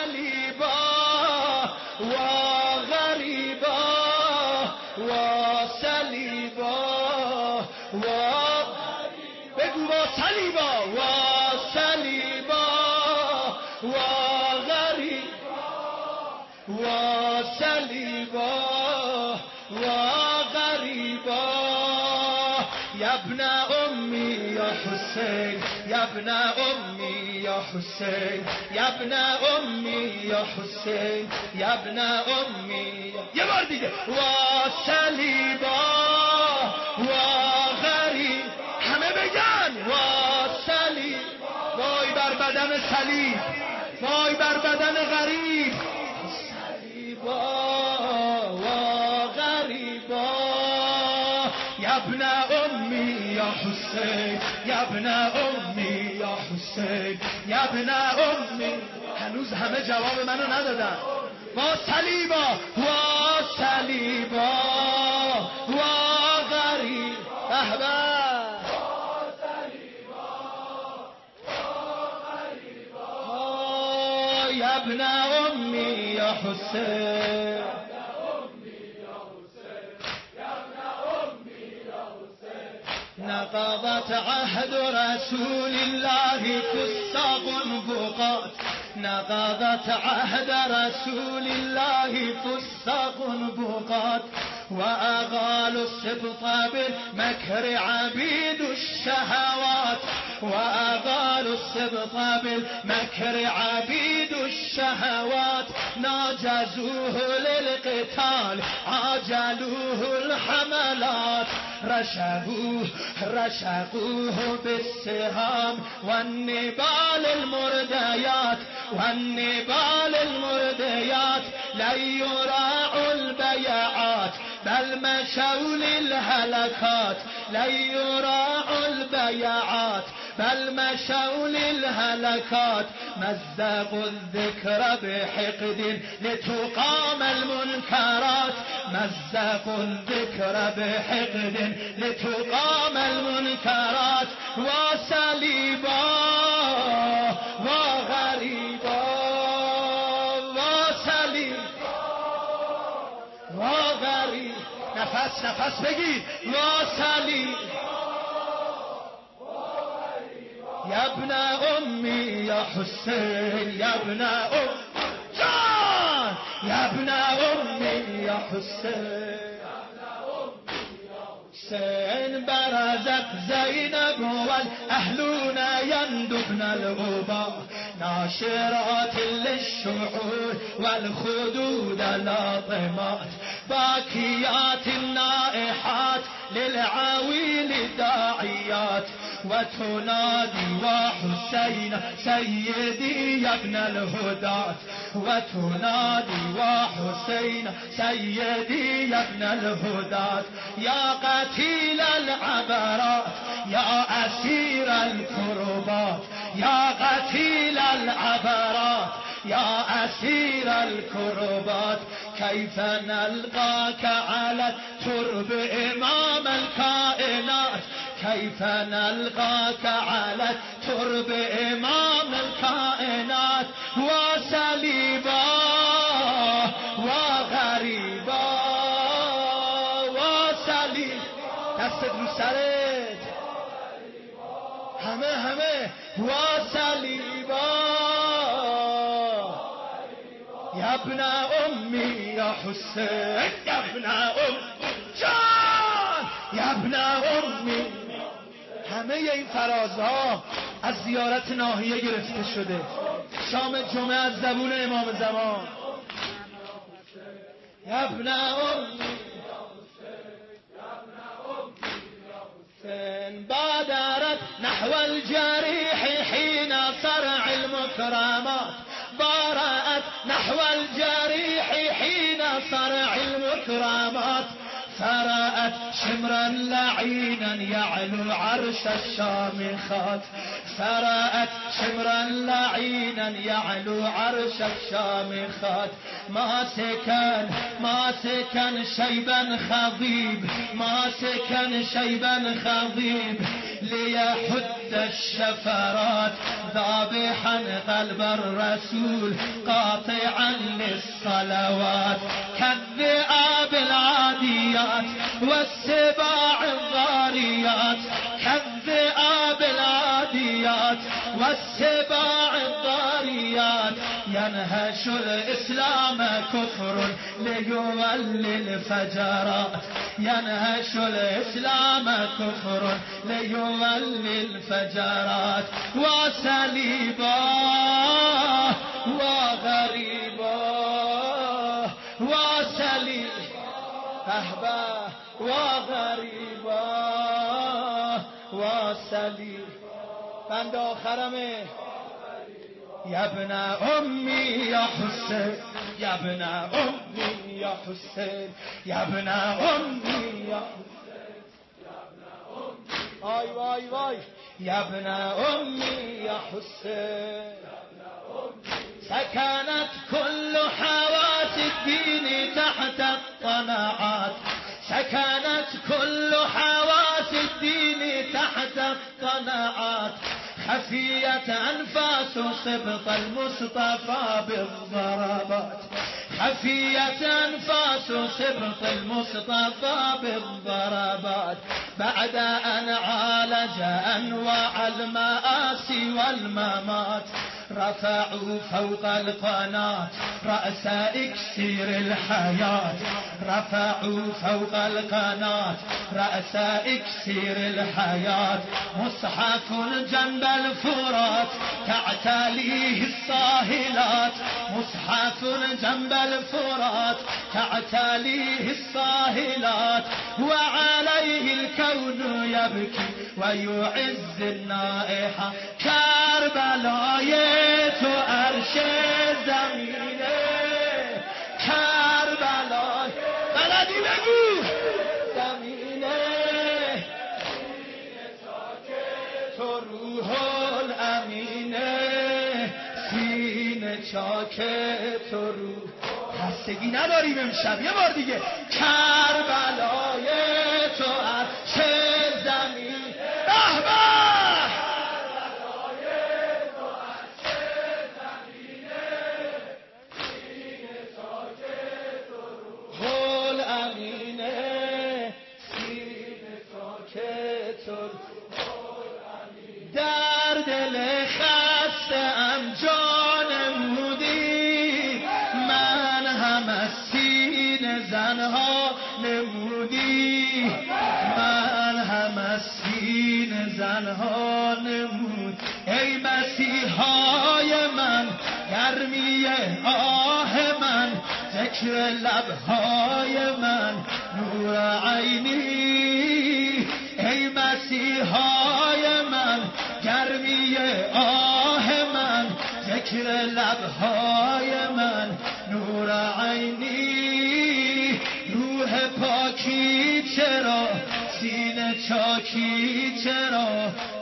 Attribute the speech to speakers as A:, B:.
A: صلیبا و غریبا و صلیبا و بگو و صلیبا و صلیبا و غریبا و صلیبا و غریبا یا ابن امی یا حسین یا ابن امی یا حسین یا ابن امی یا حسین یا ابن امی یه بار دیگه و صلیبا و غریب همه بگن و صلیب وای بر بدن صلیب وای بر بدن غریب صلیبا و غریبا یا ابن امی یا حسین یا ابن امی یا حسین یا ابن امی هنوز همه جواب منو ندادن و صلیبا و صلیبا و غریب احبا یا ابن امی یا حسین نقضت عهد رسول الله فساق بقات نقضت عهد رسول الله فساق بقات وأغالوا السبط بالمكر عبيد الشهوات وأغالوا السبط بالمكر عبيد الشهوات ناجزوه للقتال عاجلوه الحملات رشقوه بالسهام والنبال المرديات والنبال المرديات لن يراعوا البيعات بل مشوا للهلكات لن يراعوا البيعات بل مشوا للهلكات مزقوا الذكر بحقد لتقام المنكرات مزقوا الذكر بحقد لتقام المنكرات وصليبا وغريبا وصليبا وغريب نفس بگید وصليبا یا ابن امی یا حسین یا ابن ام جان یا ابن امی یا حسین حسین برزت زینب والاهلون يندبن الغبا ناشرات للشعور والخدود لاطمات باكيات نائحات للعويل داعيات وتنادي وحسين سيدي يا ابن الهداة وتنادي وحسين سيدي يا ابن الهداة يا قتيل العبرات يا أسير الكربات يا قتيل العبرات يا أسير الكربات كيف نلقاك على ترب إمام الكائنات كيف نلقاك على ترب إمام الكائنات وصليبا وغريبا وصليبا دست رو سرت همه وصليبا يا ابن أمي يا حسين يا ابن أم جان يا ابن أمي همه این فرازها از زیارت ناحیه گرفته شده شام جمعه از زبون امام زمان یا ابن أمي بادرت نحو الجريح حين صرع المكرمات بارأت نحو الجريح حين صرع المكرمات فرأت شمرا لعينا يعلو عرش الشامخات فرأت شمرا لعينا يعلو عرش الشامخات ماسكا شيبا خضيب ماسكا شيبا خضيب ليحد الشفرات ذابحا قلب الرسول قاطعا للصلوات كالذئاب العاديات والسباع الضاريات كالذئاب العاديات والسباع الضاريات ينهش الإسلام كفر ليولي الفجرات ينهش الإسلام كفر ليولي الفجرات وسليبا وغريبا وسليبا وغريبا وسليبا بند آخرمه يا ابن أمي يا حسين يا ابن أمي يا حسين يا ابن أمي يا حسين آي واي واي يا ابن أمي يا حسين سكنت كل حواس الدين تحت الطلعات سكنت كل حواس الدين تحت الطلعات خفية أنفاس سبط المصطفى بالضربات خفية أنفاس سبط المصطفى بالضربات بعد أن عالج أنواع المآسي والممات رفعوا فوق القناة رأس إكسير الحياة رفعوا فوق القناة رأس إكسير الحياة مصحف جنب الفرات تعتليه الصاهلات مصحف جنب الفرات تعتليه الصاهلات وعليه الكون يبكي ويعز النائحة كربلاء تو عرش زمینه کربلا بلدی بگو زمینه تو روح الامینه سینه چاک تو روح خستگی نداریم امشب یه بار دیگه کربلای تو عرش زمین رحمت در دل خسته ام جان نمودی من هم از سینه زنها نمودی من هم از سینه زنها نمود ای مسیحای من گرمی آه من ذکر لبهای من نور عینی ای مسیحای من گرمی آه من ذکر لبهای من نور عینی روح پاکی چرا سینه چاکی چرا